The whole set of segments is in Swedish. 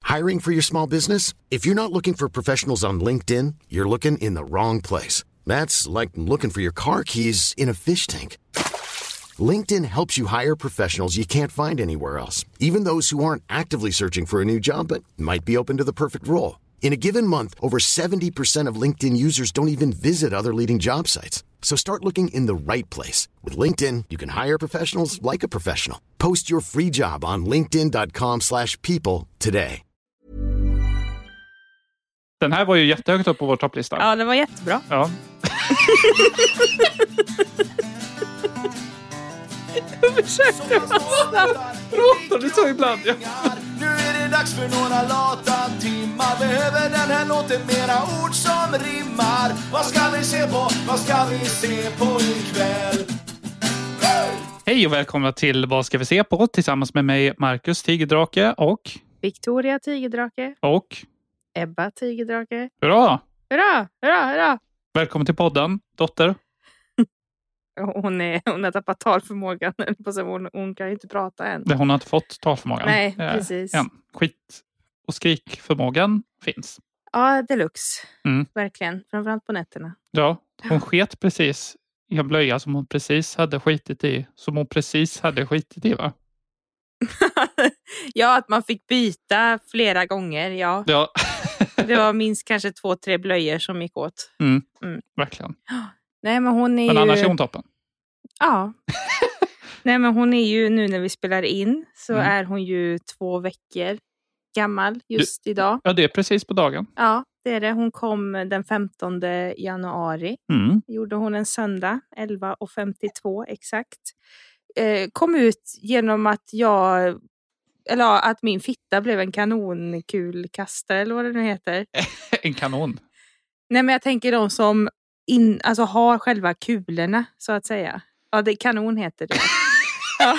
Hiring for your small business? If you're not looking for professionals on LinkedIn, you're looking in the wrong place. That's like looking for your car keys in a fish tank. LinkedIn helps you hire professionals you can't find anywhere else, even those who aren't actively searching for a new job but might be open to the perfect role. In a given month, over 70% of LinkedIn users don't even visit other leading job sites. So start looking in the right place. With LinkedIn, you can hire professionals like a professional. Post your free job on linkedin.com/people today. Den här var ju jättehögt upp på vår topplista. Ja, det var jättebra. Ja. Jag försökte vara Pratar du så ibland? Ja. Nu är det dags för några lata timmar. Behöver den här låten mera ord som rimmar. Vad ska vi se på? Vad ska vi se på ikväll? Hej och välkomna till Vad ska vi se på? Tillsammans med mig, Marcus Tigerdrake och... Victoria Tigerdrake. Och... Ebba Tigerdrake. Hurra! Hurra, hurra, hurra! Välkommen till podden, dotter. Hon har tappat talförmågan. Hon kan ju inte prata än. Hon har inte fått talförmågan. Nej, precis. Skit- och skrikförmågan finns. Ja, deluxe. Verkligen. Framförallt på nätterna. Ja, hon sket precis i en blöja som hon precis hade skitit i. Va? Ja, att man fick byta flera gånger. Ja. Det var minst kanske 2-3 blöjor som gick åt. Verkligen. Nej, men hon är men ju... annars är hon toppen. Ja. Nej, men hon är ju, nu när vi spelar in så är hon ju 2 veckor gammal just idag. Ja, det är precis på dagen. Ja, det är det. Hon kom den 15 januari. Gjorde hon en söndag, 11:52 exakt. Kom ut genom att att min fitta blev en kanonkulkastare, eller vad det nu heter. En kanon. Nej, men jag tänker de som har själva kulorna, så att säga. Ja, kanon heter det. Ja.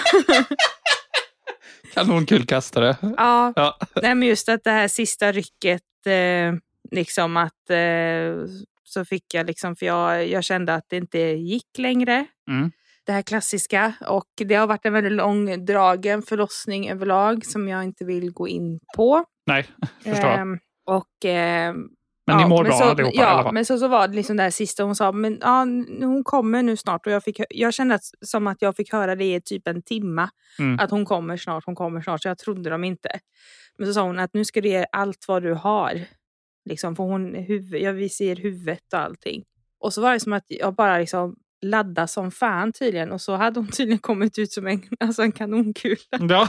Kanonkulkastare. Ja. Nej, men just att det här sista rycket, liksom att så fick jag liksom, för jag kände att det inte gick längre. Det här klassiska, och det har varit en väldigt långdragen förlossning överlag som jag inte vill gå in på. Nej, förstår. Men ni mår bra allihopa i alla fall. Men så var det liksom det här sista hon sa, men hon kommer nu snart, och jag kände som att jag fick höra det i typ en timma att hon kommer snart, så jag trodde dem inte. Men så sa hon att nu ska du ge allt vad du har, liksom, för vi ser huvudet och allting. Och så var det som att jag bara liksom ladda som fan tydligen, och så hade hon tydligen kommit ut som en kanonkula. Ja.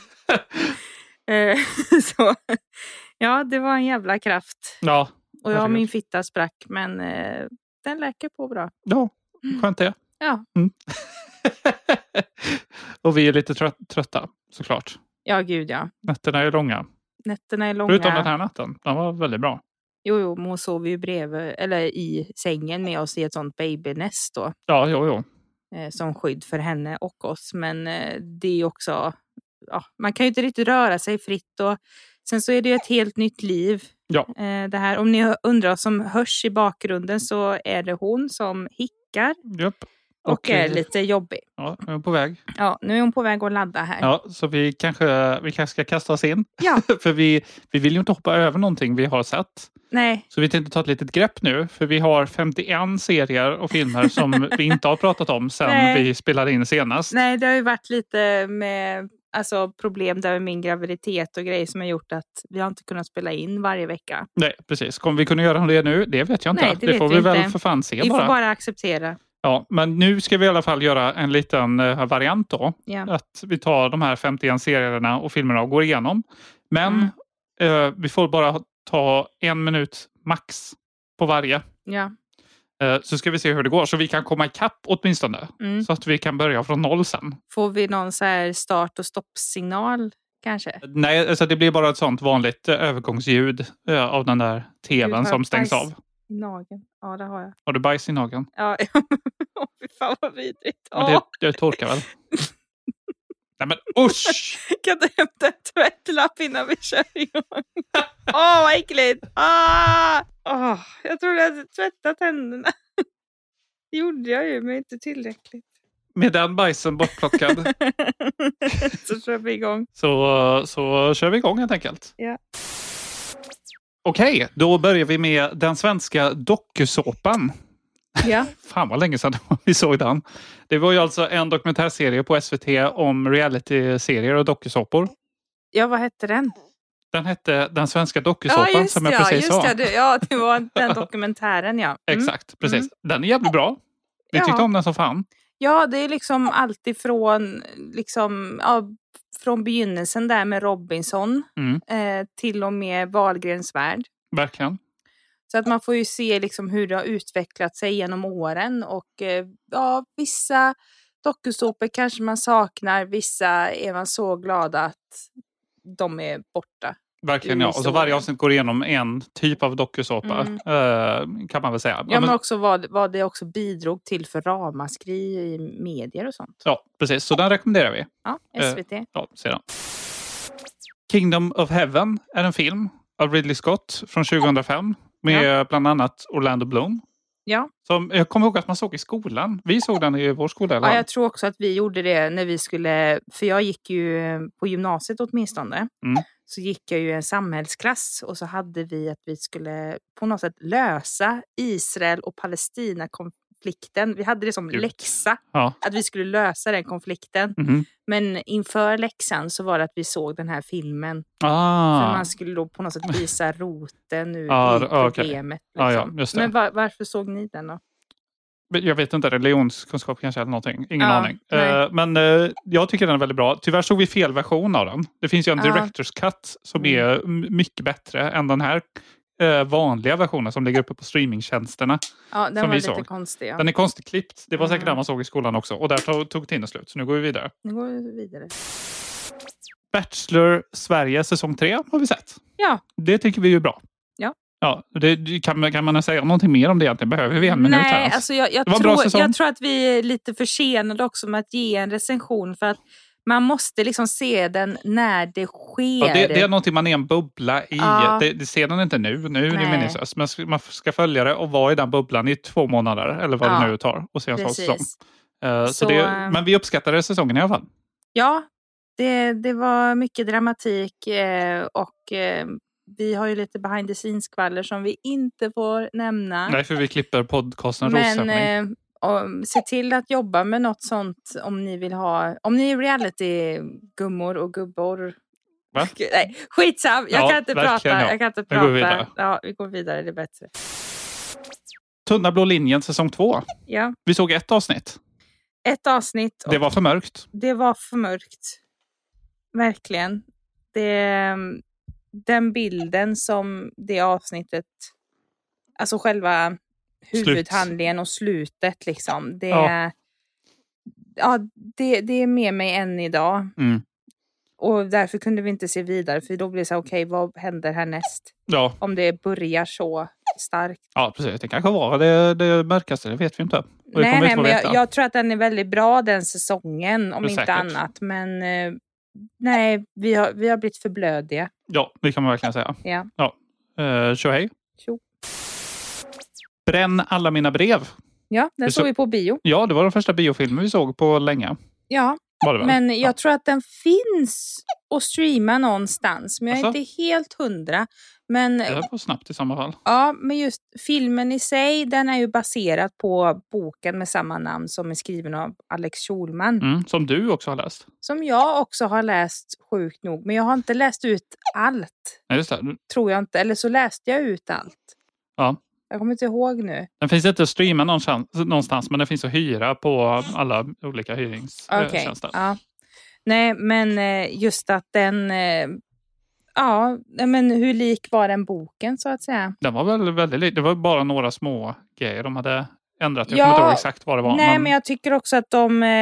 Så ja, det var en jävla kraft. Ja. Och min fitta sprack, men den läker på bra. Ja, skönt det. Ja. Och vi är lite trötta, såklart. Ja, gud ja. Nätterna är långa. Förutom den här natten, den var väldigt bra. Jo, men hon sov ju bredvid, eller i sängen med oss i ett sånt babynest då. Ja, jo. Som skydd för henne och oss. Men det är också, man kan ju inte riktigt röra sig fritt, och sen så är det ju ett helt nytt liv. Ja. Det här, om ni undrar vad som hörs i bakgrunden, så är det hon som hickar. Japp. Och är lite jobbig. Ja, nu är hon på väg. Ja, nu är hon på väg att ladda här. Ja, så vi kanske ska kasta oss in. Ja. För vi vill ju inte hoppa över någonting vi har sett. Nej. Så vi tänkte ta ett litet grepp nu. För vi har 51 serier och filmer som vi inte har pratat om sedan vi spelade in senast. Nej, det har ju varit lite med problem där med min graviditet och grejer som har gjort att vi har inte kunnat spela in varje vecka. Nej, precis. Kommer vi kunna göra det nu? Det vet jag inte. Nej, det får vi väl för fan se vi bara. Vi får bara acceptera. Ja, men nu ska vi i alla fall göra en liten variant då. Ja. Att vi tar de här 51 serierna och filmerna och går igenom. Men vi får bara ta 1 minut max på varje. Ja. Så ska vi se hur det går. Så vi kan komma ikapp åtminstone. Så att vi kan börja från 0 sen. Får vi någon så här start- och stoppsignal kanske? Nej, alltså det blir bara ett sånt vanligt övergångsljud av den där tvn som stängs av. I nageln. Ja, det har jag. Har du bajs i nageln? Ja, fy fan vad vidrigt. Ja, det torkar väl. Nej men usch! Kan du hämta en tvättlapp innan vi kör igång? Vad äckligt! Jag trodde jag hade tvättat händerna. Det gjorde jag ju, men inte tillräckligt. Med den bajsen bortplockad. Så kör vi igång. Så kör vi igång helt enkelt. Ja. Okej, då börjar vi med den svenska dokusåpan. Ja. Fan vad länge sedan vi såg den. Det var ju alltså en dokumentärserie på SVT om reality-serier och dokusåpor. Ja, vad hette den? Den hette Den svenska dokusåpan som jag precis sa. Det var den dokumentären, ja. Exakt, precis. Den är jävligt bra. Vi tyckte om den som fan. Ja, det är liksom alltid från från begynnelsen där med Robinson till och med Wahlgrens värld. Verkligen. Så att man får ju se liksom hur det har utvecklat sig genom åren. Och vissa dokusåpor kanske man saknar. Vissa är man så glada att de är borta. Verkligen, ja. Och så varje avsnitt går igenom en typ av dokusåpa. Kan man väl säga. Ja, men också vad det också bidrog till för ramaskri i medier och sånt. Ja, precis. Så den rekommenderar vi. Ja, SVT. Ja, sedan. Kingdom of Heaven är en film av Ridley Scott från 2005. Med bland annat Orlando Bloom. Ja. Som jag kommer ihåg att man såg i skolan. Vi såg den i vår skola. Eller? Ja, jag tror också att vi gjorde det när vi skulle... För jag gick ju på gymnasiet åtminstone. Så gick jag ju en samhällsklass. Och så hade vi att vi skulle på något sätt lösa Israel och Palestina-konflikten. Vi hade det som läxa. Ja. Att vi skulle lösa den konflikten. Men inför läxan så var det att vi såg den här filmen. För man skulle då på något sätt visa roten ur problemet. Liksom. Ja, men varför såg ni den då? Jag vet inte, religionskunskap kanske eller någonting. Ingen aning. Men jag tycker den är väldigt bra. Tyvärr såg vi fel version av den. Det finns ju en director's cut som är mycket bättre än den här vanliga versionen som ligger uppe på streamingtjänsterna. Ja, den var lite konstig. Ja. Den är konstigt klippt. Det var säkert den man såg i skolan också. Och där tog tiden slut. Så nu går vi vidare. Bachelor Sverige säsong 3 har vi sett. Ja. Det tycker vi är bra. Ja, kan man säga någonting mer om det egentligen? Behöver vi en minut här? Nej, alltså jag tror att vi är lite försenade också med att ge en recension för att man måste liksom se den när det sker. Ja, det är någonting man är en bubbla i. Ja. Det ser den inte nu är det meningslöst. Men man ska följa det och vara i den bubblan i 2 månader eller vad det nu tar och se en sån säsong. Men vi uppskattade säsongen i alla fall. Ja, det var mycket dramatik och... Vi har ju lite behind the scenes skvaller som vi inte får nämna. Nej, för vi klipper podcasten. Men se till att jobba med något sånt om ni vill ha... Om ni är reality-gummor och gubbor. Va? Nej, skitsam. Jag kan inte prata. Ja. Jag kan inte prata. Vi går vidare. Ja, vi går vidare. Det är bättre. Tunna blå linjen säsong 2. Ja. Vi såg ett avsnitt. Det var för mörkt. Det var för mörkt. Verkligen. Den bilden som det avsnittet, alltså själva huvudhandlingen och slutet liksom, det är med mig än idag. Och därför kunde vi inte se vidare, för då blir det så okej, vad händer härnäst? Ja. Om det börjar så starkt. Ja, precis. Det kanske var det mörkaste, det vet vi inte. Nej, men jag tror att den är väldigt bra den säsongen, om inte annat. Men nej, vi har blivit för blödiga. Ja, det kan man verkligen säga. Ja. Tjohej. Tjo. Bränn alla mina brev. Ja, den såg vi på bio. Ja, det var den första biofilmen vi såg på länge. Ja, men jag tror att den finns att streama någonstans. Men jag är inte helt 100. Men det var snabbt i samma fall. Ja, men just filmen i sig, den är ju baserad på boken med samma namn som är skriven av Alex Schulman. Som du också har läst. Som jag också har läst, sjukt nog. Men jag har inte läst ut allt. Nej, just det. Tror jag inte. Eller så läste jag ut allt. Ja. Jag kommer inte ihåg nu. Den finns inte att streama någonstans, men den finns att hyra på alla olika hyrningstjänster. Ja. Nej, men just att den... Ja, men hur lik var den boken så att säga? Den var väl väldigt lik. Det var bara några små grejer de hade ändrat. Jag kommer inte ihåg exakt vad det var. Nej, men jag tycker också att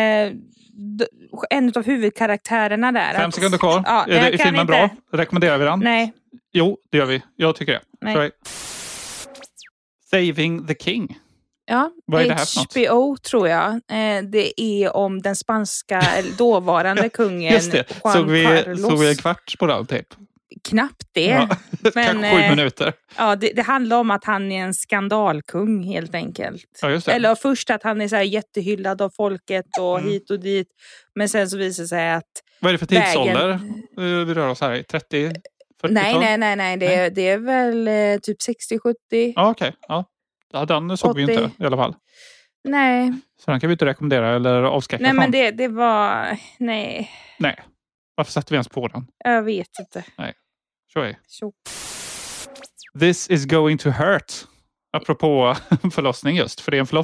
en av huvudkaraktärerna där... 5 sekunder kvar. Ja, är filmen bra? Rekommenderar vi den? Nej. Jo, det gör vi. Jag tycker det. Nej. Saving the King. Ja, vad är det här för något? HBO tror jag. Det är om den spanska dåvarande kungen. Just det. Såg vi en kvart på den typ? Knappt det. Ja, men, 7 minuter. Ja, det handlar om att han är en skandalkung helt enkelt. Ja, just det. Eller först att han är så här jättehyllad av folket och hit och dit. Men sen så visar det sig att... Vad är det för tidsålder? Vi rör oss här i 30... Nej. Det är väl typ 60-70. Ja, okej. Ja, den såg 80. vi inte i alla fall. Nej. Så den kan vi inte rekommendera eller avskräcka Nej, från. men det var... Nej. Varför sätter vi ens på den? Jag vet inte. Nej. Så är. Så. This is going to hurt. Apropå förlossning just. För det är en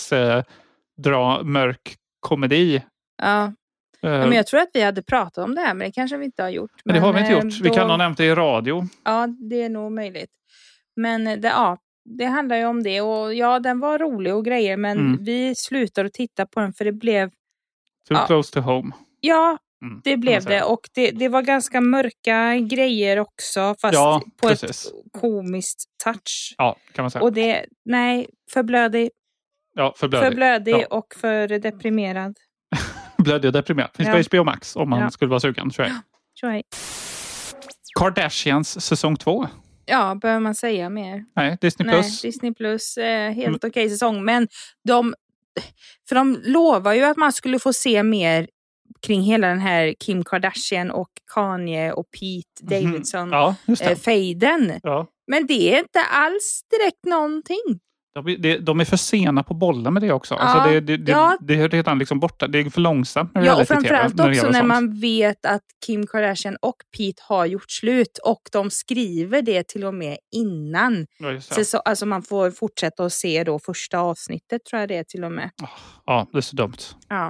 mörk komedi. Ja. Men jag tror att vi hade pratat om det här, men det kanske vi inte har gjort. Men det har vi inte gjort. Vi kan ha nämnt det i radio. Ja, det är nog möjligt. Men det handlar ju om det. Och ja, den var rolig och grejer, men vi slutade att titta på den för det blev... Too close to home. Ja, det blev det. Och det var ganska mörka grejer också, fast på ett komiskt touch. Ja, kan man säga. Och för blödig. Ja, för blödig och för deprimerad. Blödig och deprimerad. Finns på HBO Max om man skulle vara sugen, tror jag. Kardashians säsong 2. Ja, behöver man säga mer? Nej, Disney Plus. Nej, Disney Plus, helt okej säsong. Men de lovar ju att man skulle få se mer kring hela den här Kim Kardashian och Kanye och Pete Davidson fejden. Ja. Men det är inte alls direkt någonting. De är för sena på bollen med det också. Ja, alltså det är redan liksom borta. Det är för långsamt. Ja, och framförallt också när man vet att Kim Kardashian och Pete har gjort slut. Och de skriver det till och med innan. Ja, så alltså man får fortsätta att se då första avsnittet, tror jag det är till och med. Ja, det är så dumt. Ja.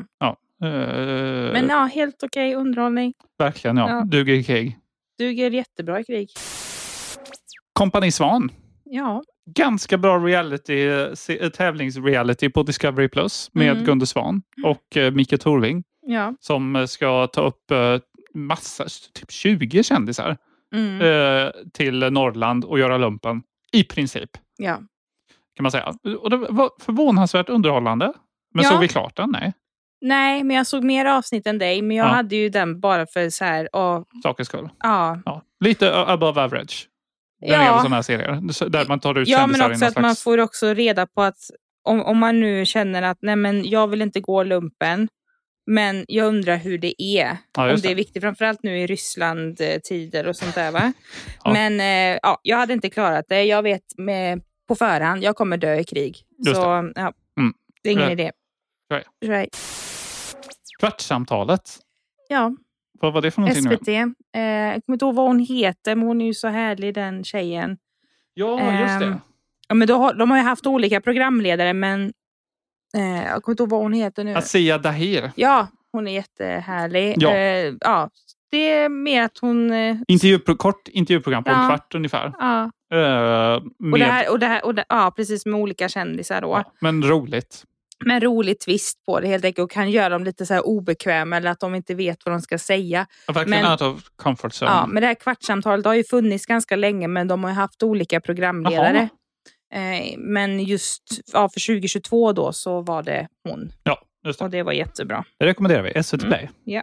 Men helt okej underhållning. Verkligen, ja. Duger i krig. Duger jättebra i krig. Kompani Svan. Ja. Ganska bra tävlingsreality på Discovery Plus med Gunde Svan och Mikael Torving. Ja. Som ska ta upp massa, typ 20 kändisar till Norrland och göra lumpen. I princip. Ja. Kan man säga. Och det var förvånansvärt underhållande. Men såg vi klart den? Nej, men jag såg mer avsnitt än dig. Men jag hade ju den bara för så här... Sakens skull. Ja. Lite above average. När det gäller sådana här serier. Där man tar ut kändisar men också att man får också reda på att om man nu känner att nej, men jag vill inte gå lumpen. Men jag undrar hur det är. Ja, om det är viktigt. Framförallt nu i Ryssland-tider och sånt där, va? Men jag hade inte klarat det. Jag vet på förhand, jag kommer dö i krig. Just så det är ingen idé. Right. Kvartssamtalet. Ja. Vad var det för någonting SVT. Jag kommer inte ihåg vad hon heter, men hon är ju så härlig, den tjejen. Ja, just det. Ja, men de har ju haft olika programledare, men jag kommer inte ihåg vad hon heter nu. Asia Dahir. Ja, hon är jättehärlig. Ja. Det är mer att hon... Kort intervjuprogram på en kvart ungefär. Ja. Precis, med olika kändisar då. Ja, men roligt. Men rolig twist på det helt enkelt, och kan göra dem lite så här obekväma eller att de inte vet vad de ska säga. Ja, verkligen out of comfort zone. Ja, men det här kvartssamtalet har ju funnits ganska länge, men de har ju haft olika programledare. Men just för 2022 då så var det hon. Ja, just det. Och det var jättebra. Det rekommenderar vi. SVT Play. Ja.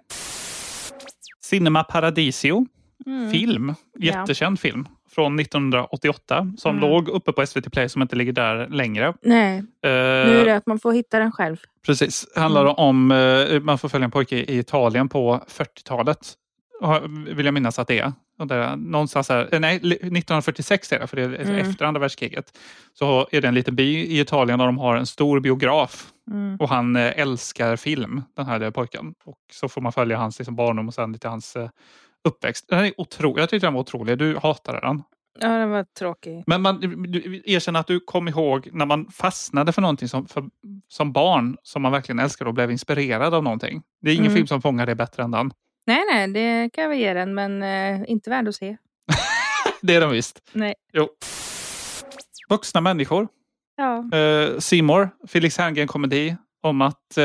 Cinema Paradiso. Film. Jättekänd film. Från 1988. Som låg uppe på SVT Play, som inte ligger där längre. Nej. Nu är det att man får hitta den själv. Precis. Handlar om... man får följa en pojke i Italien på 40-talet. Vill jag minnas att det är. Och där, någonstans här, 1946 är det, för det är efter andra världskriget. Så är det en liten by i Italien där de har en stor biograf. Och han älskar film, den här pojken. Och så får man följa hans liksom, barndom och sen lite hans uppväxt. Den är otrolig. Jag tyckte den var otrolig. Du hatade den. Ja, den var tråkig. Men du erkänner att du kom ihåg när man fastnade för någonting som barn, som man verkligen älskade och blev inspirerad av någonting. Det är ingen film som fångar det bättre än den. Nej, det kan vi ge den, men inte värd att se. Det är den visst. Nej. Jo. Vuxna människor. Ja. Seymour, Felix Herngren-komedi om att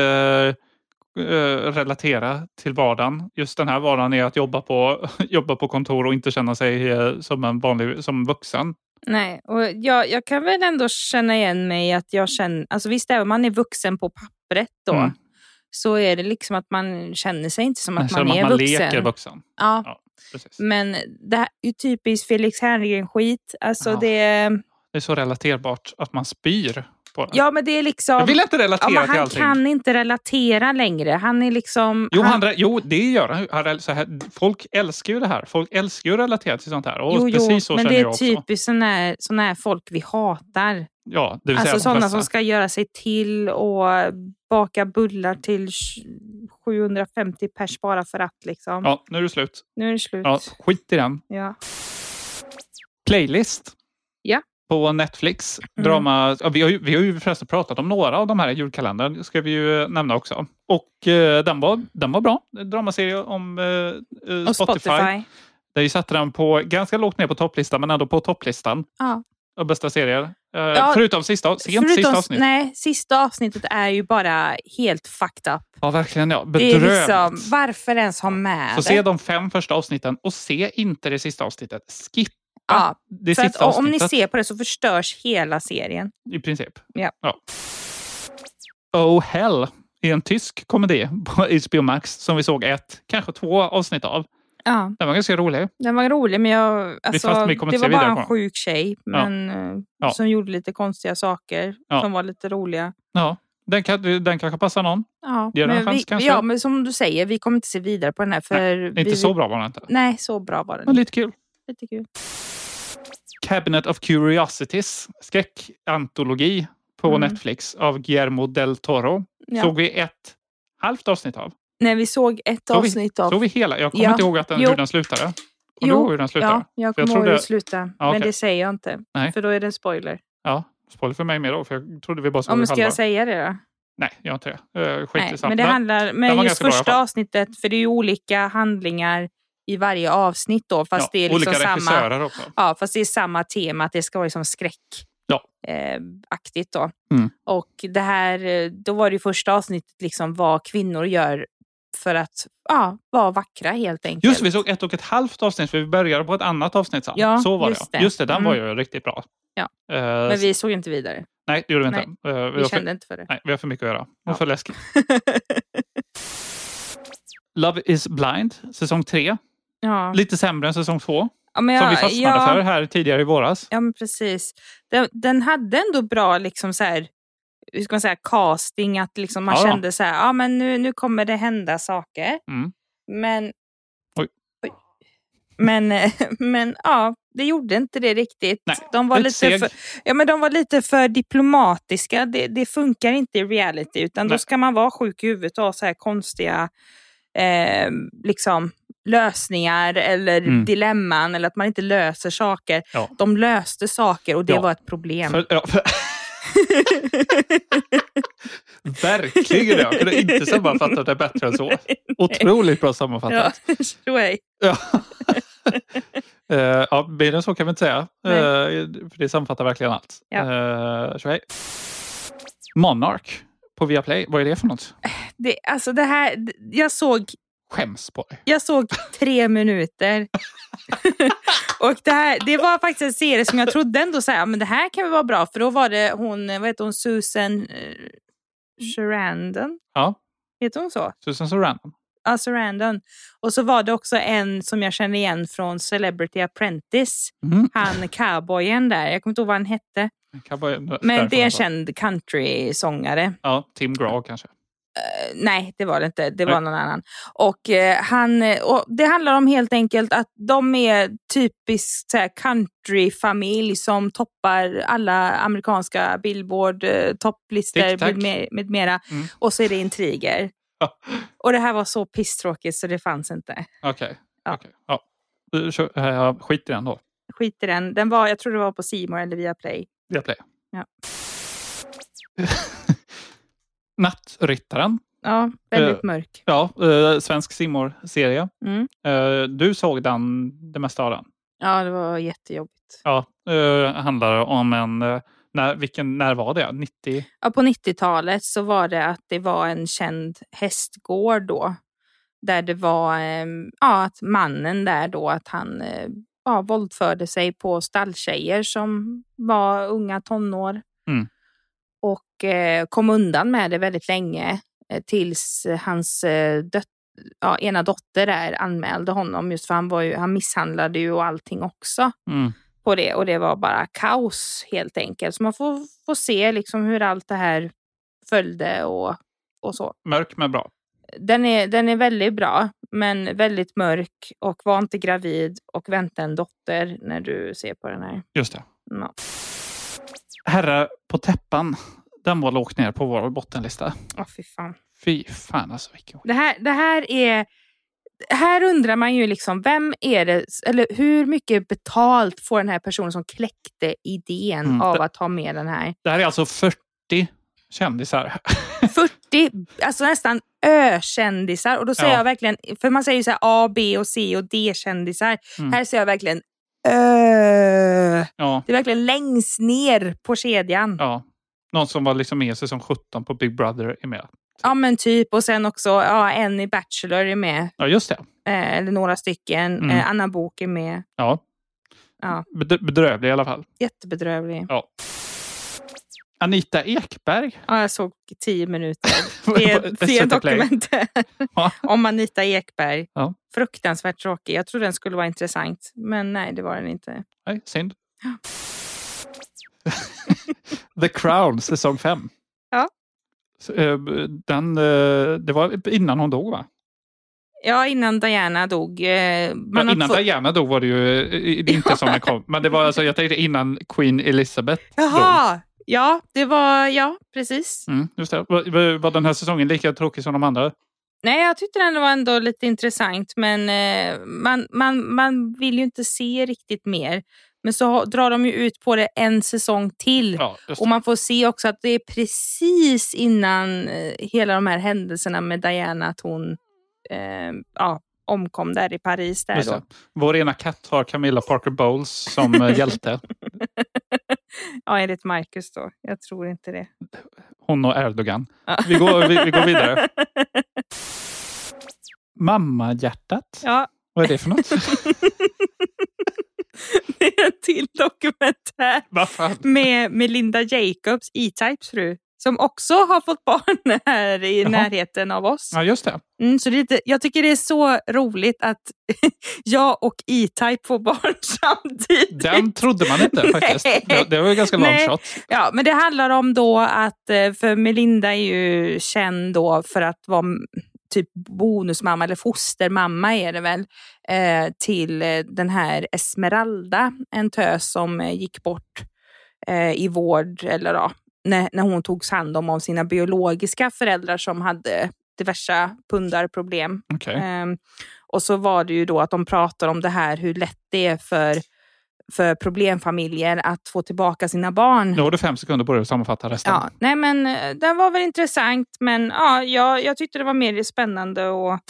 relatera till vardagen. Just den här vardagen är att jobba på kontor och inte känna sig som vuxen. Nej, och jag kan väl ändå känna igen mig att jag känner, alltså visst även man är vuxen på pappret då, så är det liksom att man känner sig inte som att man är vuxen. Leker vuxen. Ja, precis. Men det här är ju typiskt Felix Herngren-skit. Alltså det är så relaterbart att man spyr. på den. Ja, men det är liksom... Jag vill inte relatera till allting. Han kan inte relatera längre. Han är liksom... Jo, det gör han. Så här, folk älskar ju det här. Folk älskar ju att relatera till sånt här. Och precis så men känner det är jag också. typiskt såna här folk vi hatar. Ja, det vill säga alltså sådana som ska göra sig till och baka bullar till 750 pers bara för att liksom. Ja, nu är det slut. Ja, skit i den. Ja. Playlist. Ja. På Netflix. Drama. Ja, vi har ju förresten pratat om några av de här i julkalendern. Ska vi ju nämna också. Och den var bra. Dramaserie om Spotify. Där vi satte den på ganska lågt ner på topplistan, men ändå på topplistan. Ja. Av bästa serier. Förutom sista avsnittet. Nej, sista avsnittet är ju bara helt fucked up. Ja, verkligen. Ja. Bedrövligt. Det är liksom, varför ens ha med så se de 5 första avsnitten och se inte det sista avsnittet. Skippa det för sista att, avsnittet. om ni ser på det så förstörs hela serien. I princip. Ja. Oh Hell är en tysk komedi på HBO Max som vi såg kanske 2 avsnitt av. Ja. Den var ganska rolig. Den var rolig, men det var bara en sjuk tjej som gjorde lite konstiga saker som var lite roliga. Ja, den kanske passar någon. Ja, men som du säger, vi kommer inte se vidare på den här. För inte så bra var den inte. Nej, så bra var den. Men lite kul. Cabinet of Curiosities, skräckantologi på Netflix av Guillermo del Toro. Såg vi 1 halvt avsnitt av. Nej, vi såg ett avsnitt av. Såg vi hela? Jag kommer inte ihåg hur den slutade. Kommer du ihåg hur den slutade? Ja, jag kommer ihåg hur den slutade. Men det säger jag inte. Nej. För då är det en spoiler. Ja, spoiler för mig med då. För jag trodde vi bara såg halva. Ska jag säga det då? Nej, jag har inte det. Men det handlar... Men just första avsnittet, för det är ju olika handlingar i varje avsnitt då. Fast det är liksom olika regissörer också. Ja, fast det är samma tema. Att det ska vara liksom skräck. Aktigt då. Och det här, då var det ju första avsnittet liksom vad kvinnor gör för att vara vackra helt enkelt. Just vi såg 1,5 avsnitt för vi började på ett annat avsnitt sen. Ja, så var det. Just det, den var ju riktigt bra. Ja. Men vi såg inte vidare. Nej, det gjorde vi inte. Vi kände inte för det. Nej, vi har för mycket att göra. Och för läskigt. Love is blind, säsong 3. Ja. Lite sämre än säsong 2. Ja, som vi fastnade för här tidigare i våras. Ja, men precis. Den hade ändå bra liksom så här, hur ska man säga, casting, att liksom man kände så här, men nu kommer det hända saker. Men men det gjorde inte det riktigt. Nej, de var lite för diplomatiska. Det funkar inte i reality, utan då ska man vara sjuk i huvudet och ha så här konstiga liksom lösningar eller dilemman, eller att man inte löser saker. Ja. De löste saker och det var ett problem. Verkligen, jag kunde inte sammanfatta det bättre än så. Otroligt bra sammanfattat. Mer än så kan vi inte säga. För det sammanfattar verkligen allt. Monarch på Viaplay, vad är det för något? Det här, jag såg... Skäms på dig. Jag såg 3 minuter. Och det var faktiskt en serie som jag trodde ändå så här, men det här kan väl vara bra. För då var det hon Susan Sarandon. Ja. Heter hon så? Susan Sarandon. Ja, Sarandon. Och så var det också en som jag känner igen från Celebrity Apprentice. Han cowboyen där. Jag kommer inte ihåg vad han hette. Men det är en känd country-sångare. Ja, Tim Graw kanske. Nej, det var det inte. Det var någon annan. Och det handlar om helt enkelt att de är typiskt country-familj som toppar alla amerikanska Billboard topplistor med mera. Och så är det intriger. Och det här var så pisstråkigt så det fanns inte. Okej. Skit i den då. Skit i den. Jag tror det var på C More eller Viaplay. Viaplay. Ja. Nattryttaren. Ja, väldigt mörk. Ja, svensk C More-serie. Du såg det mesta av den. Ja, det var jättejobbigt. Ja, handlar om när var det? 90? Ja, på 90-talet så var det att det var en känd hästgård då. Där det var att mannen där då, att han våldförde sig på stalltjejer som var unga tonår. Och kom undan med det väldigt länge tills hans ena dotter där anmälde honom, just för han misshandlade ju och allting också på det och det var bara kaos helt enkelt. Så man får se liksom hur allt det här följde och så. Mörk men bra. Den är väldigt bra, men väldigt mörk och var inte gravid och vänta en dotter när du ser på den här. Just det. Ja. Herre på täppan, den var lågt ner på vår bottenlista. Fy fan Alltså. Vilken... Det här är... Här undrar man ju liksom, vem är det, eller hur mycket betalt får den här personen som kläckte idén av att ha med den här? Det här är alltså 40 kändisar. 40, alltså nästan ö-kändisar. Och då säger jag verkligen, för man säger ju så här A, B och C och D-kändisar. Här säger jag verkligen Ja. Det är verkligen längst ner på kedjan. Ja, någon som var liksom med säsong 17 på Big Brother är med. Ja men typ, och sen också en i Bachelor är med. Ja just det. Eller några stycken. Anna Bok är med. Ja. Bedrövlig i alla fall. Jättebedrövlig. Ja. Anita Ekberg. Ja, jag såg 10 minuter. Det är dokumentär om Anita Ekberg. Ja. Fruktansvärt tråkig. Jag tror den skulle vara intressant. Men nej, det var den inte. Nej, synd. The Crown, säsong 5. Ja. Det var innan hon dog, va? Ja, innan Diana dog. Diana dog var det ju inte som den kom. Men det var alltså, jag tänkte innan Queen Elizabeth Jaha! dog. Ja, det var, precis. Just det. Var den här säsongen lika tråkig som de andra? Nej, jag tyckte den var ändå lite intressant. Men man vill ju inte se riktigt mer. Men så drar de ju ut på det en säsong till. Ja, och man får se också att det är precis innan hela de här händelserna med Diana att hon omkom där i Paris. Där då. Vår ena katt har Camilla Parker Bowles som hjälte. Ja, enligt Marcus då. Jag tror inte det. Hon och Erdogan. Ja. Vi går vidare. Mamma-hjärtat. Ja. Vad är det för något? Det är en till dokumentär med Linda Jacobs, E-Types fru. Som också har fått barn här i närheten av oss. Ja, just det. Så jag tycker det är så roligt att jag och E-Type får barn samtidigt. Den trodde man inte faktiskt. Det var ju ganska long shot. Ja, men det handlar om då att, för Melinda är ju känd då för att vara typ bonusmamma eller fostermamma är det väl, till den här Esmeralda, en tös som gick bort i vård eller när hon togs hand om av sina biologiska föräldrar som hade diverse pundarproblem. Okay. Och så var det ju då att de pratar om det här, hur lätt det är för problemfamiljer att få tillbaka sina barn. Nu har du 5 sekunder på dig att sammanfatta resten. Ja, nej men den var väl intressant, men jag tyckte det var mer spännande och...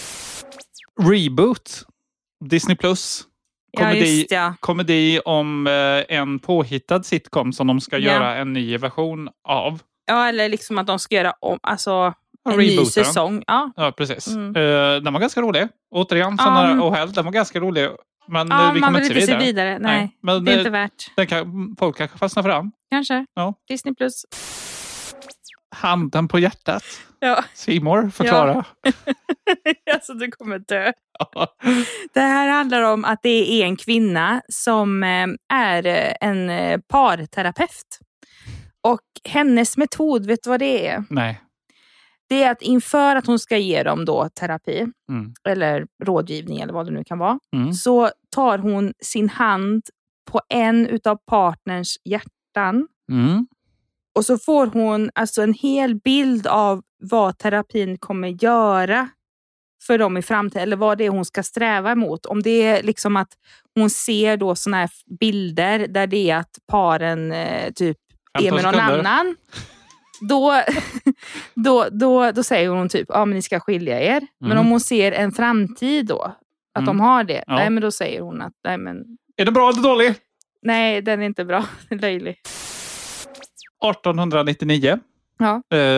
Reboot. Disney Plus. Komedi om en påhittad sitcom som de ska göra en ny version av. Ja, eller liksom att de ska göra om, alltså en ny säsong. Ja, precis. Den var ganska rolig. Återigen, den var ganska rolig. Men vi kommer inte se vidare. Nej, men det är inte värt. Folk kanske fastnar fram. Kanske. Ja. Disney Plus. Handen på hjärtat. Ja. Seymour, förklara. Ja. Alltså, du kommer dö. Det här handlar om att det är en kvinna som är en parterapeut. Och hennes metod, vet du vad det är? Nej. Det är att inför att hon ska ge dem då terapi eller rådgivning eller vad det nu kan vara, så tar hon sin hand på en utav partners hjärtan. Och så får hon alltså en hel bild av vad terapin kommer göra för dem i framtiden, eller vad det är hon ska sträva emot. Om det är liksom att hon ser då såna här bilder där det är att paren typ är med någon annan. Då säger hon typ, men ni ska skilja er. Men om hon ser en framtid då, att de har det, nej, men då säger hon att, nej men... Är det bra eller dålig? Nej, den är inte bra. Den är löjlig. 1899. Ja.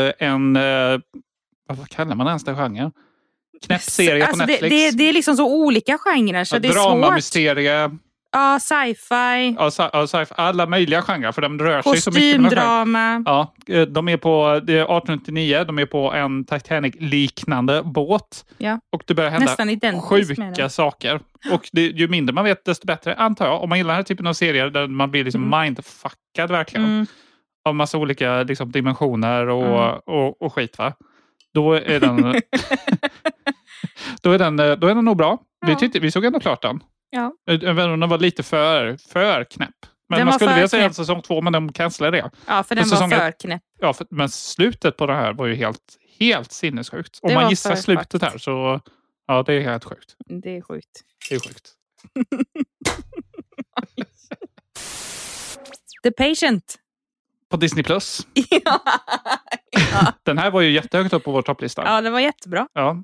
Vad kallar man ens den genren? Knäpp serie på Netflix. Det är liksom så olika genrer. Så det är drama, svårt. mysterie. Ja, sci-fi. Ja, sci-fi. Alla möjliga genrer, för de rör sig så mycket. Kostymdrama. Ja, de är på 1899, de är på en Titanic-liknande båt. Ja. Och det börjar hända sjuka saker. Och ju mindre man vet, desto bättre, antar jag. Om man gillar den här typen av serier där man blir liksom mindfuckad verkligen. Av massa olika liksom, dimensioner och skit, va? Då är den då är den nog bra. Ja. Vi såg ändå klart den. Ja. Den var lite för knäpp. Men man skulle vilja säga säsong 2, men de cancelade det. Ja, för den var för knäpp. Ja, men slutet på det här var ju helt sinnessjukt. Om man gissar slutet här så... Ja, det är helt sjukt. Det är sjukt. Det är sjukt. The Patient. På Disney+. Ja. Den här var ju jättehögt upp på vår topplista. Ja, det var jättebra. Ja.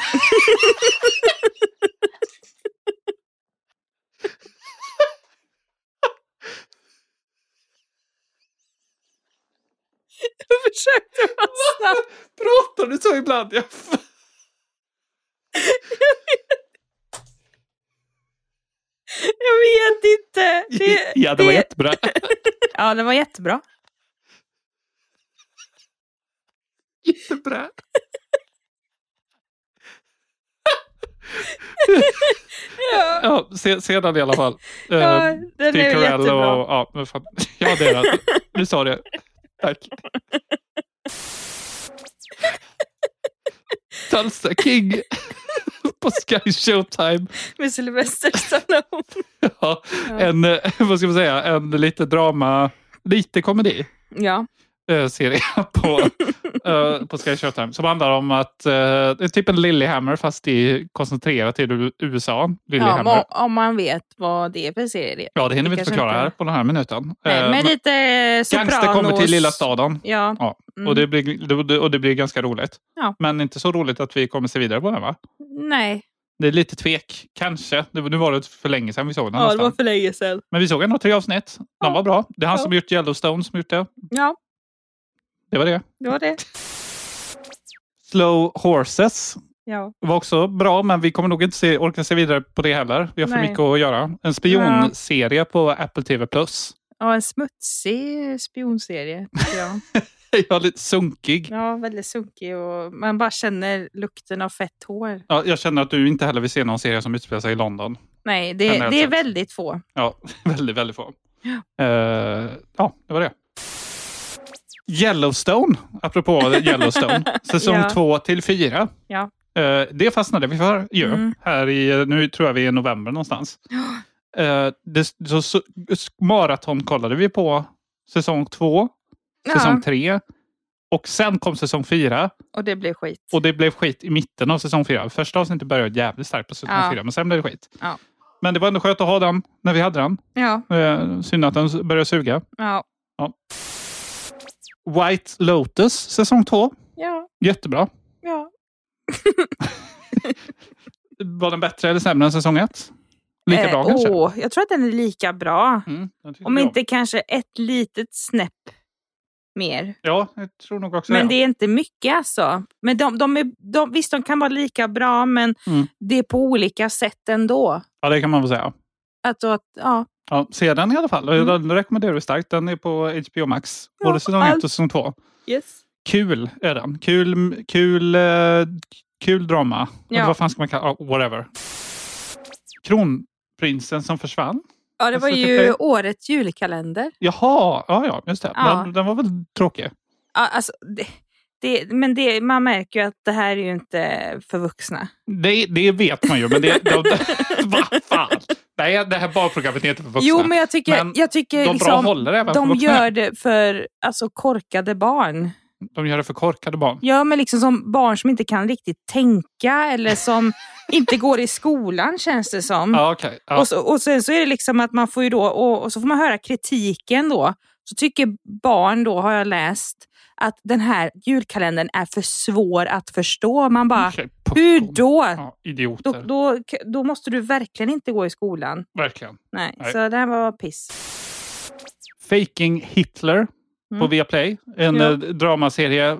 Jag försökte vara snabb. Pratar du så ibland? Jag vet inte. Det var jättebra. Ja, det var jättebra. Jättebra. Ja, sedan i alla fall. Ja, den är jättebra. Ja, det är det. Du sa det. Tack. Tulsa King på Sky Showtime. Med Sylvester Stallone. Ja, vad ska man säga, en lite drama, lite komedi. Ja. Serie på Sky Showtime som handlar om att det är typ en Lilyhammer fast det är koncentrerat till USA. Ja, om man vet vad det är för serie. Ja, det hinner vi inte förklara här på den här minuten. Nej, men lite Sopranos. Gangster kommer till lilla staden. Ja. Och det blir ganska roligt. Ja. Men inte så roligt att vi kommer se vidare på den, va? Nej. Det är lite tvek, kanske. Nu var det för länge sedan vi såg den. Ja, det var för länge sedan. Men vi såg ändå 3 avsnitt. De var bra. Det är han som gjort Yellowstone som gjort det. Ja. Det var det. Det var det. Slow Horses. Ja. Var också bra, men vi kommer nog inte orka se vidare på det heller. Vi har för mycket att göra. En spionserie på Apple TV+. Ja, en smutsig spionserie, tycker jag. Ja, lite sunkig. Ja, väldigt sunkig och man bara känner lukten av fett hår. Ja, jag känner att du inte heller vill se någon serie som utspelar sig i London. Nej, det är väldigt få. Ja, väldigt, väldigt få. Ja, det var det. Yellowstone, apropå Yellowstone, säsong 2-4. Ja. Det fastnade vi för här nu tror jag vi är i november någonstans. Maraton kollade vi på säsong 2, säsong 3 och sen kom säsong 4. Och det blev skit. Och det blev skit i mitten av säsong 4. Första avsnittet började jävligt starkt på säsong 4, men sen blev det skit. Ja. Men det var ändå skönt att ha den när vi hade den. Ja. Synd att den började suga. Ja. White Lotus, säsong 2. Ja. Jättebra. Ja. Var den bättre eller sämre än säsong 1? Lika bra kanske? Jag tror att den är lika bra. Om inte kanske ett litet snäpp mer. Ja, jag tror nog också men det är inte mycket alltså. Men visst, de kan vara lika bra, men det är på olika sätt ändå. Ja, det kan man väl säga. Ja, se den i alla fall. Den rekommenderar vi starkt. Den är på HBO Max. Både säsong 1 och säsong 2. Yes. Kul är den. Kul drama. Ja. Vad fan ska man kalla whatever. Kronprinsen som försvann. Ja, det var ju årets julkalender. Jaha, ja, just det. Ja. Den var väl tråkig. Ja, alltså, man märker ju att det här är ju inte för vuxna. Det vet man ju, men vad fan? Nej, det här barprogrammet är inte för vuxna. Jo, men jag tycker de liksom, håller även de för gör det för korkade barn. De gör det för korkade barn? Ja, men liksom som barn som inte kan riktigt tänka eller som inte går i skolan, känns det som. Ja, okej. Ja. Och sen så är det liksom att man får ju då, och så får man höra kritiken då. Så tycker barn då, har jag läst, att den här julkalendern är för svår att förstå. Man bara, hur då? Ja, idioter. Då måste du verkligen inte gå i skolan. Verkligen. Nej. Så det här var piss. Faking Hitler på Viaplay. En dramaserie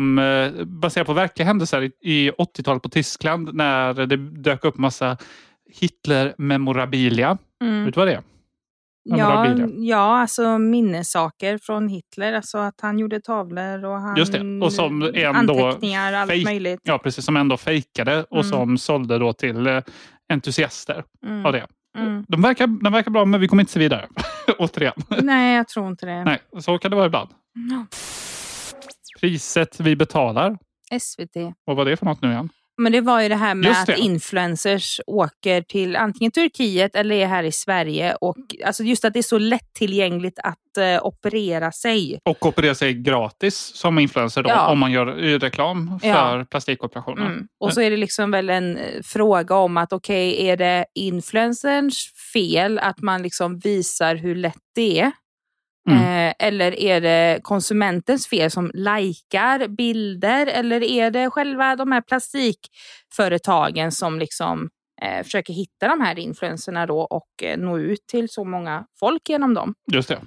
baserad på verkliga händelser i 80-talet på Tyskland, när det dök upp massa Hitler memorabilia. Vet du vad det är? Ja, alltså minnessaker från Hitler. Alltså att han gjorde tavlor och han... Just det. Och som anteckningar, allt möjligt. Ja, precis. Som ändå fejkade och som sålde då till entusiaster av det. De verkar bra, men vi kommer inte se vidare. Återigen. Nej, jag tror inte det. Nej, så kan det vara ibland. Priset vi betalar. SVT. Vad var det för något nu igen? Men det var ju det här med att influencers åker till antingen Turkiet eller är här i Sverige. Och alltså just att det är så lättillgängligt att operera sig. Och operera sig gratis som influencer då, om man gör reklam för plastikoperationer. Och så är det liksom väl en fråga om att okej, är det influencers fel att man liksom visar hur lätt det är? Eller är det konsumentens fel som likar bilder, eller är det själva de här plastikföretagen som liksom försöker hitta de här influencerna då och nå ut till så många folk genom dem. Just det.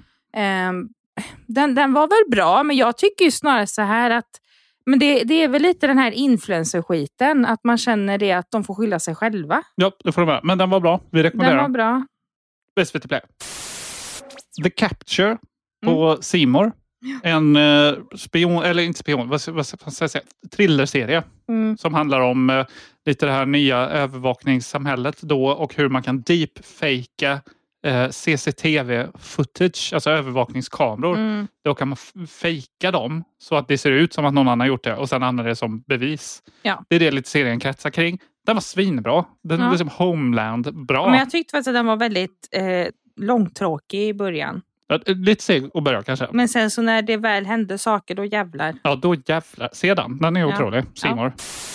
Den var väl bra, men jag tycker ju snarare så här att men det är väl lite den här influencer-skiten, att man känner det att de får skylla sig själva. Ja, det får de med. Men den var bra. Vi rekommenderar. Den var bra. SVT Play. The Capture på C More. En spion, eller inte spion, vad ska jag säga, thrillerserie som handlar om lite det här nya övervakningssamhället då och hur man kan deepfakea CCTV-footage, alltså övervakningskameror. Då kan man fejka dem så att det ser ut som att någon annan har gjort det och sen använder det som bevis. Ja. Det är det lite serien kretsar kring. Den var svinbra. Den var liksom Homeland bra. Men jag tyckte faktiskt att den var väldigt långtråkig i början. Lite seg att börja kanske. Men sen så när det väl hände saker, då jävlar. Ja, då jävlar. Sedan, den är otrolig. C More.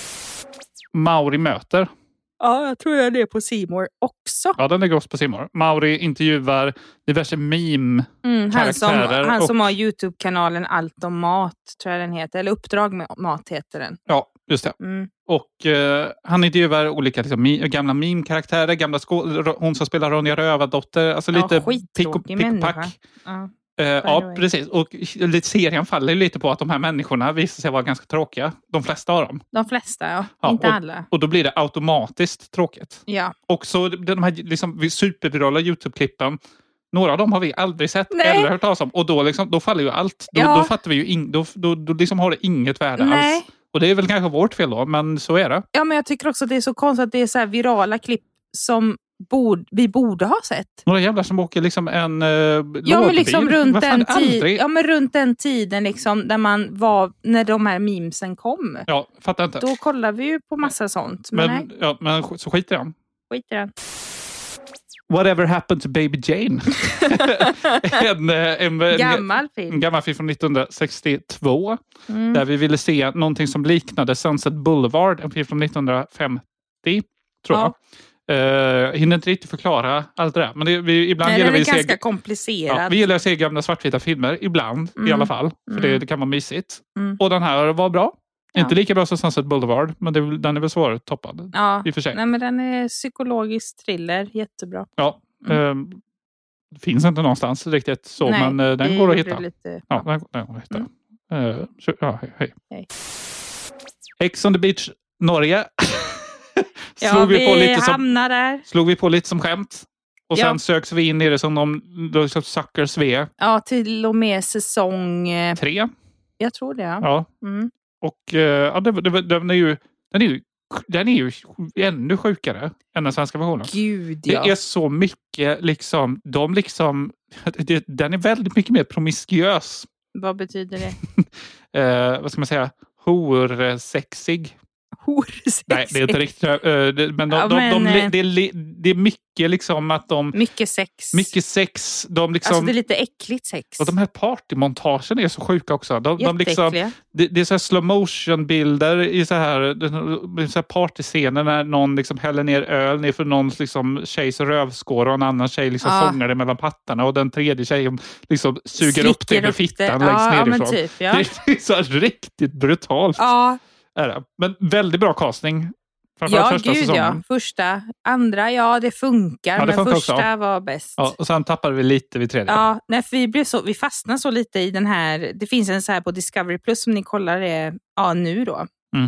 Mauri möter. Ja, jag tror jag det är på C More också. Ja, den ligger också på C More. Mauri intervjuar diverse meme-karaktärer. Han som har YouTube-kanalen Allt om mat, tror jag den heter. Eller Uppdrag med mat heter den. Ja, just det. Och han intervjuar olika liksom, gamla meme-karaktärer. Hon som spelar Ronja Rövardotter. Alltså lite pick och pack. Ja, precis. Och serien faller lite på att de här människorna visar sig vara ganska tråkiga. De flesta av dem. De flesta, inte alla. Och då blir det automatiskt tråkigt. Ja. Och så de här liksom, supervirala YouTube-klippen, några av dem har vi aldrig sett eller hört talas om. Och då faller ju allt. Då fattar vi ju då liksom har det inget värde alls. Och det är väl kanske vårt fel då, men så är det. Ja, men jag tycker också att det är så konstigt att det är så här virala klipp som vi borde ha sett. Några jävlar som åker liksom en men liksom runt den tiden liksom, där man var när de här memesen kom. Ja, fattar inte. Då kollar vi ju på massa sånt. Men så skiter den. Skiter den. Whatever Happened to Baby Jane? en gammal film. En gammal film från 1962. Där vi ville se någonting som liknade Sunset Boulevard. En film från 1950, tror jag. Hinner inte riktigt förklara allt det där. Men ibland gillar vi ganska komplicerat. Ja, vi gillar att se gamla svartvita filmer. Ibland i alla fall. För det kan vara mysigt. Och den här var bra. Inte lika bra som Sunset Boulevard. Men den är väl svårare toppad. Ja, i och för sig. Nej, men den är psykologisk thriller. Jättebra. Ja. Finns inte någonstans riktigt så. Men den går att hitta. Den går att hitta. Hej. Ex on the Beach, Norge. Slog vi på lite som skämt. Och sen söks vi in i det som de suckers vi. Ja, till och med säsong 3. Jag tror det. Ja. Och den är ju ännu sjukare än den svenska versionen. Gud, ja. Det är så mycket liksom, den är väldigt mycket mer promiskuös. Vad betyder det? Vad ska man säga? Horsexig. Nej, det är inte riktigt. Men det är mycket liksom att de... Mycket sex. De liksom, alltså det är lite äckligt sex. Och de här partymontagen är så sjuka också. De liksom, det är så här slow motion bilder i så här partyscener när någon liksom häller ner öl ner för någon liksom tjejs rövskår och en annan tjej liksom fångar det mellan pattarna och den tredje tjejen liksom suger upp det med fittan längst nerifrån. Typ, det är så här riktigt brutalt. Ja. Men väldigt bra casting. Första säsongen. Första, andra, det funkar. Men första också var bäst. Ja, och sen tappade vi lite vid tredje. Ja, för vi fastnade så lite i den här. Det finns en så här på Discovery Plus som ni kollar det nu då.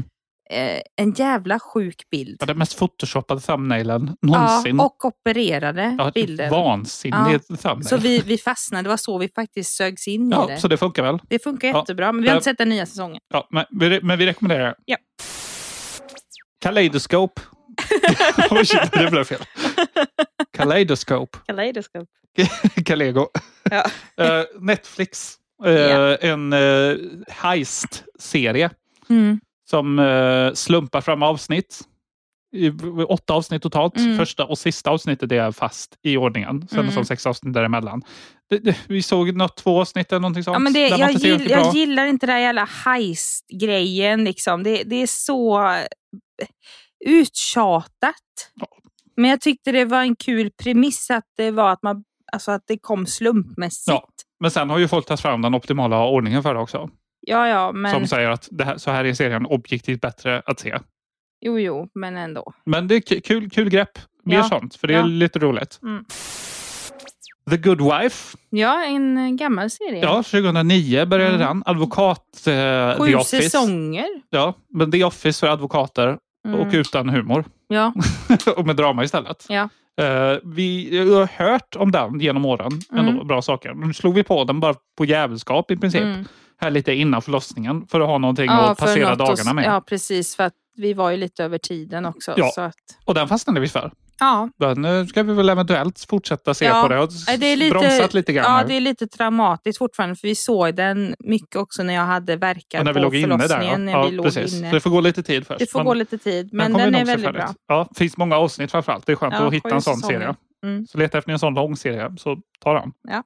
en jävla sjuk bild. Ja, den mest photoshoppade thumbnailen någonsin. Ja, och opererade bilden. Vansinnigt thumbnail. Så vi fastnade, det var så vi faktiskt sögs in i det. Så det funkar väl? Det funkar jättebra, men vi har inte sett den nya säsongen. Ja, men vi rekommenderar det. Ja. Kaleidoskop. Det blev fel. Kaleidoskop. Kalego. Ja. Netflix. En heist-serie. Som slumpar fram avsnitt. 8 avsnitt totalt. Första och sista avsnittet är fast i ordningen. Sen som 6 avsnitt däremellan. Vi såg 2 avsnitt eller någonting sånt. Ja, men jag gillar inte den jävla heist-grejen. Liksom. Det är så uttjatat. Ja. Men jag tyckte det var en kul premiss att det var att det kom slumpmässigt. Ja, men sen har ju folk tagit fram den optimala ordningen för det också. Ja, men... Som säger att så här är serien objektivt bättre att se. Jo, men ändå. Men det är kul grepp. Mer sånt, för det är lite roligt. The Good Wife. Ja, en gammal serie. Ja, 2009 började den. Advokat The Office. 7 säsonger. Ja, men The Office för advokater. Och utan humor. Ja. Och med drama istället. Ja. Vi har hört om den genom åren. Ändå bra saker. Nu slog vi på den bara på jävelskap i princip. Här lite innan förlossningen. För att ha någonting att passera dagarna med. Ja, precis. För att vi var ju lite över tiden också. Ja, så att... och den fastnade vi för. Ja. Den ska vi väl eventuellt fortsätta se på det. Och bromsat lite grann. Ja, det är lite traumatiskt fortfarande. För vi såg den mycket också när jag hade verkat när vi på låg inne förlossningen. där. När vi låg precis. inne. Så det får gå lite tid först. Det får gå lite tid. Men den är väldigt bra. Ja, det finns många avsnitt framförallt. Det är skönt att hitta en sån serie. Så leta efter en sån lång serie. Så ta den. Ja.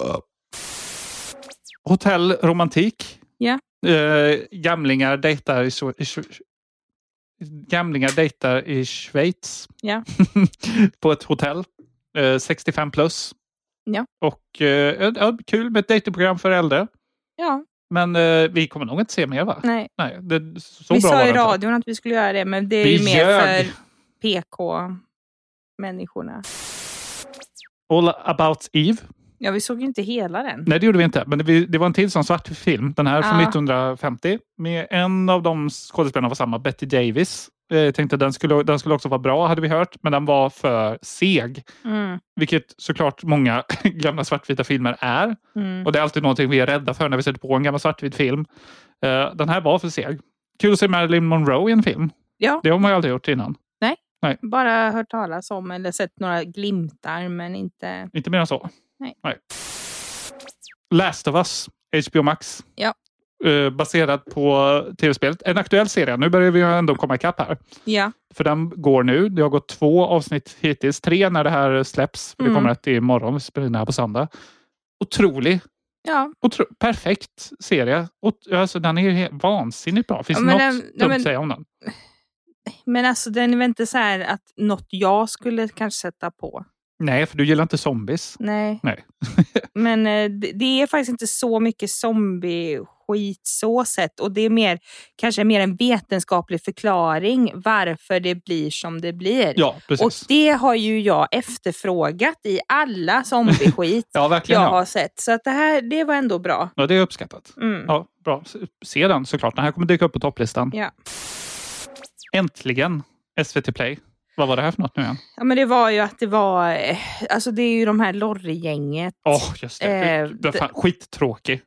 Hotell Romantik. Ja. Gamlingar dejtar i Schweiz. Ja. På ett hotell. 65 plus. Ja. Och kul med ett datingprogram för äldre. Ja. Men vi kommer nog inte se mer, va? Nej. Vi sa i radion att vi skulle göra det, men det är ju mer för PK-människorna. All About Eve. Ja, vi såg ju inte hela den. Nej, det gjorde vi inte. Men det var en till sån svart film. Den här från 1950. Med en av de skådespelarna var samma, Betty Davis. Jag tänkte den skulle också vara bra, hade vi hört. Men den var för seg. Vilket såklart många gamla svartvita filmer är. Och det är alltid någonting vi är rädda för när vi sätter på en gammal svartvit film. Den här var för seg. Kul att se Marilyn Monroe i en film. Ja. Det har man ju aldrig gjort innan. Nej. Bara hört talas om eller sett några glimtar, men inte... Inte mer än så. Nej. Last of Us, HBO Max. Ja. Baserad på tv-spelet. En aktuell serie. Nu börjar vi ändå komma ikapp här. Ja. För den går nu. Det har gått 2 avsnitt hittills. 3 när det här släpps. För det kommer ett imorgon. Vi spelar in här på söndag. Otrolig. Ja. Perfekt serie. Alltså, den är ju vansinnigt bra. Finns det något dumt att säga om den? Men alltså den är väl inte så här att något jag skulle kanske sätta på. Nej, för du gillar inte zombies. Nej. Men det är faktiskt inte så mycket zombie-skit så sett. Och det är kanske mer en vetenskaplig förklaring varför det blir som det blir. Ja, precis. Och det har ju jag efterfrågat i alla zombie-skit verkligen, jag har sett. Så att det var ändå bra. Ja, det är uppskattat. Ja, bra. Se den såklart. Den här kommer dyka upp på topplistan. Ja. Äntligen SVT Play. Vad var det här för något nu igen? Ja, men det var ju att det var... Alltså det är ju de här Lorry-gänget. Just det. Det var fan skittråkig.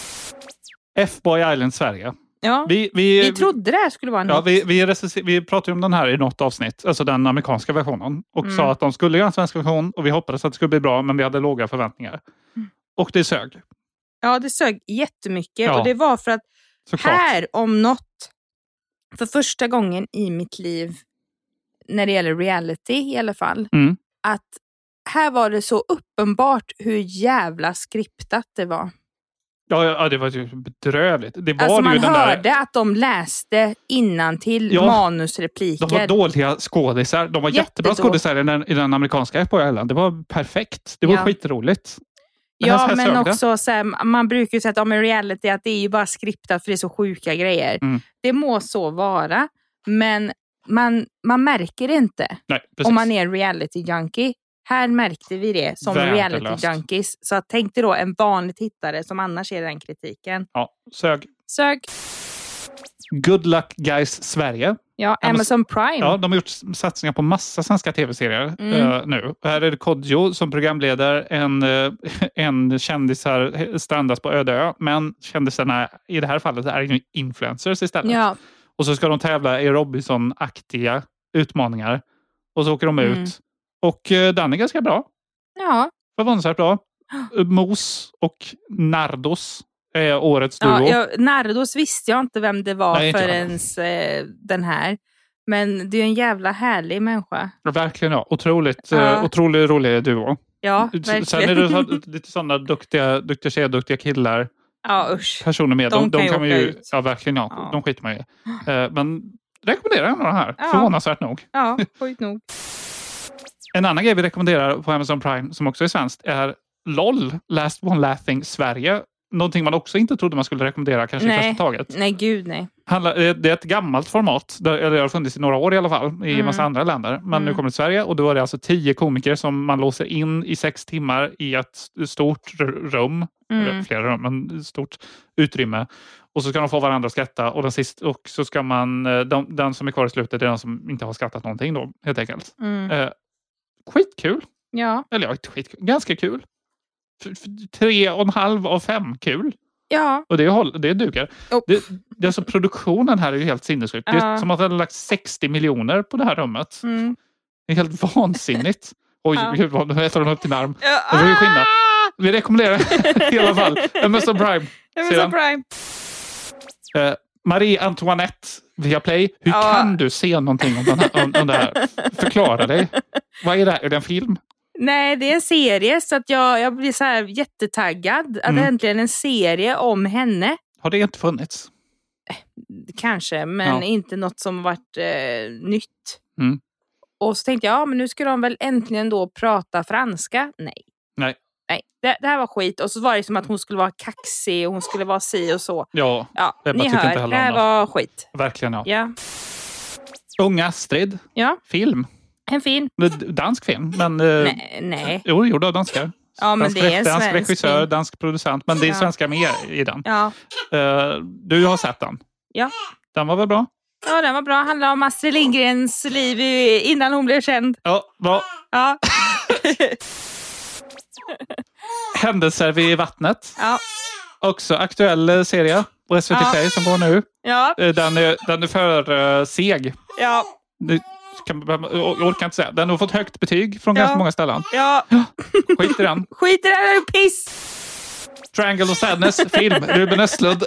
F-Boy Island Sverige. Ja, vi trodde det här skulle vara något. Ja, vi pratade om den här i något avsnitt. Alltså den amerikanska versionen. Och sa att de skulle göra en svensk version. Och vi hoppades att det skulle bli bra. Men vi hade låga förväntningar. Och det sög. Ja, det sög jättemycket. Och det var för att här om något. För första gången i mitt liv. När det gäller reality i alla fall. Att här var det så uppenbart hur jävla skriptat det var. Ja, det var ju bedrövligt. Det var alltså man ju hörde att de läste innantill manusrepliker. De var dåliga skådisar. De var jättebra skådisar i den amerikanska F-Boy Island. Det var perfekt. Det var skitroligt. Ja, men också så här, man brukar ju säga att med reality att det är ju bara skriptat för det är så sjuka grejer. Det må så vara, men man märker det inte. Nej, om man är reality junkie. Här märkte vi det som reality junkies. Så tänk dig då en vanlig tittare som annars är den kritiken. Ja, sög. Good Luck Guys Sverige. Ja, Amazon Prime. Ja, de har gjort satsningar på massa svenska tv-serier nu. Här är det Kodjo som programledare. En kändisar strandas på öde ö. Men kändisarna i det här fallet är ju influencers istället. Ja. Och så ska de tävla i Robinson-aktiga utmaningar. Och så åker de ut. Och den är ganska bra. Ja. Förvånansvärt bra. Mos och Nardos är årets duo. Ja, Nardos visste jag inte vem det var förrän den här. Men det är en jävla härlig människa. Ja, verkligen, ja. Otroligt rolig duo. Ja, verkligen. Sen är det lite sådana duktiga tjejer, duktiga killar. Ja, usch. Personer med. De kan man ju ut. Ja, verkligen, ja. De skiter man ju. Men rekommenderar jag några här. Ja. Förvånansvärt nog. Ja, skit nog. En annan grej vi rekommenderar på Amazon Prime som också är svenskt är LOL, Last One Laughing Sverige. Någonting man också inte trodde man skulle rekommendera kanske i första taget. Nej, gud nej. Det är ett gammalt format. Det har funnits i några år i alla fall. I en massa andra länder. Men nu kommer det till Sverige. Och då är det alltså 10 komiker som man låser in i 6 timmar i ett stort rum. Eller flera rum, men stort utrymme. Och så ska de få varandra att skratta. Och så ska man... Den som är kvar i slutet är den som inte har skrattat någonting då. Helt enkelt. Skitkul. Ja. Eller inte skitkul. Ganska kul. 3,5 av 5 kul. Ja. Och det duger. Det är alltså produktionen här är ju helt sinnessjuk. Det är som att de har lagt 60 miljoner på det här rummet. Det är helt vansinnigt. Oj, gud vad nu äter hon upp till arm. Det var ju skillnad. Vi rekommenderar i alla fall Amazon Prime. Marie Antoinette via Play. Hur kan du se någonting om det här? Förklara dig. Vad är det? Är det en film? Nej, det är en serie så att jag blir så här jättetaggad att äntligen en serie om henne. Har det inte funnits? Kanske, men inte något som varit nytt. Och så tänkte jag, men nu ska de väl äntligen då prata franska? Nej. Det här var skit. Och så var det som att hon skulle vara kaxig och hon skulle vara si och så. Ja, ni hör, det här var skit. Verkligen, ja. Unga Astrid. Ja. Film. En film. Dansk film, men... Nej. Jo, gjord av danskar. Ja, men det är en dansk regissör, film. dansk producent, men det är svenska med i den. Ja. Du har sett den? Ja. Den var väl bra? Ja, den var bra. Handlar om Astrid Lindgrens liv innan hon blev känd. Ja, bra. Ja. Händelser vid vattnet. Ja. Också aktuell serie på SVT Play som går nu. Ja. Den är för seg. Ja. Jag orkar inte säga. Den har fått högt betyg från ganska många ställen. Ja. Skit i den. Skit i den, är piss! Triangle of Sadness, film. Ruben Östlund.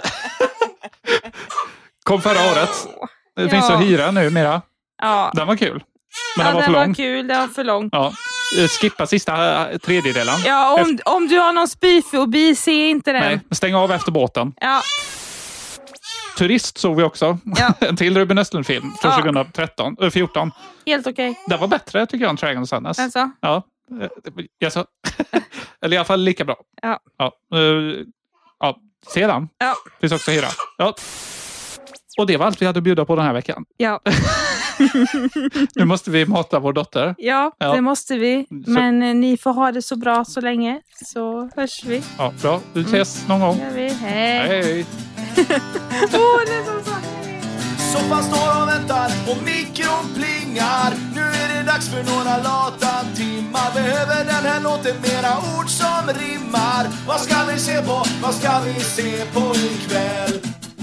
Kom förra året. Det finns att hyra nu mera. Ja. Den var kul. Men den var för lång. lång. Var kul, den var för lång. Ja. Skippa sista tredjedelen. Ja, om du har någon spyfobi, se inte den. Nej, stäng av efter båten. Ja. Turist såg vi också. Ja. En till Ruben Östlund-film från 2014. Helt okej. Den var bättre tycker jag än Triangle of Sadness. Alltså? Ja. Eller i alla fall lika bra. Ja. Ja. Se den. Ja. Finns också hyra. Ja. Och det var allt vi hade att bjuda på den här veckan. Ja. Nu måste vi mata vår dotter. Ja, det måste vi. Men ni får ha det så bra så länge. Så hörs vi. Ja, bra. Vi ses någon gång. Gör vi. Hej. Det är som sagt. Soffan står och väntar och mikron plingar. Nu är det dags för några lata timmar. Behöver den här låten mera ord som rimmar. Vad ska vi se på? Vad ska vi se på ikväll?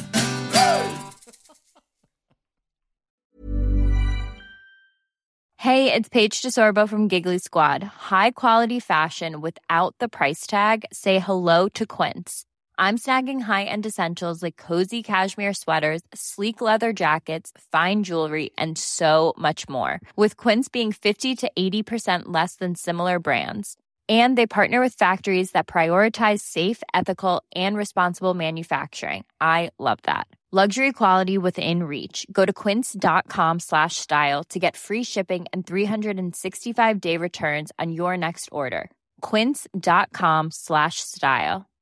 Hey, it's Paige DeSorbo from Giggly Squad. High quality fashion without the price tag. Say hello to Quince. I'm snagging high-end essentials like cozy cashmere sweaters, sleek leather jackets, fine jewelry, and so much more. With Quince being 50 to 80% less than similar brands. And they partner with factories that prioritize safe, ethical, and responsible manufacturing. I love that. Luxury quality within reach. Go to quince.com/style to get free shipping and 365-day returns on your next order. Quince.com/style.